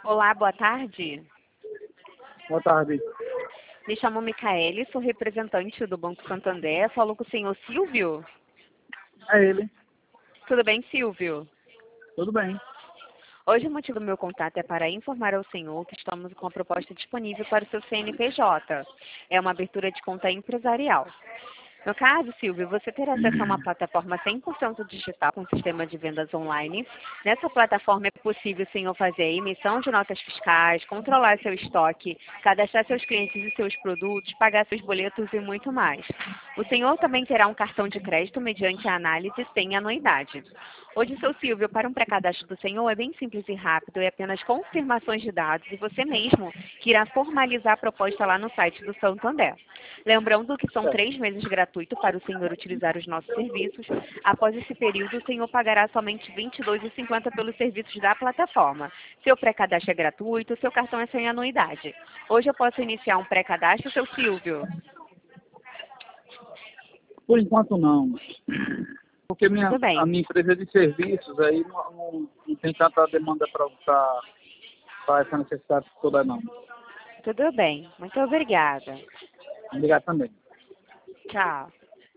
Olá, boa tarde. Boa tarde. Me chamo Micaele, sou representante do Banco Santander. Falo com o senhor Silvio. É ele. Tudo bem, Silvio? Tudo bem. Hoje o motivo do meu contato é para informar ao senhor que estamos com a proposta disponível para o seu CNPJ. É uma abertura de conta empresarial. No caso, Silvio, você terá acesso a uma plataforma 100% digital com sistema de vendas online. Nessa plataforma é possível o senhor fazer a emissão de notas fiscais, controlar seu estoque, cadastrar seus clientes e seus produtos, pagar seus boletos e muito mais. O senhor também terá um cartão de crédito mediante a análise sem anuidade. Hoje, seu Silvio, para um pré-cadastro do senhor é bem simples e rápido, é apenas confirmações de dados e você mesmo que irá formalizar a proposta lá no site do Santander. Lembrando que são 3 meses gratuitos para o senhor utilizar os nossos serviços. Após esse período, o senhor pagará somente R$ 22,50 pelos serviços da plataforma. Seu pré-cadastro é gratuito, seu cartão é sem anuidade. Hoje eu posso iniciar um pré-cadastro, seu Silvio? Por enquanto não. Porque Tudo a bem. minha empresa de serviços aí não tem tanta demanda para essa necessidade toda não. Tudo bem. Muito obrigada. Obrigado também. Tchau.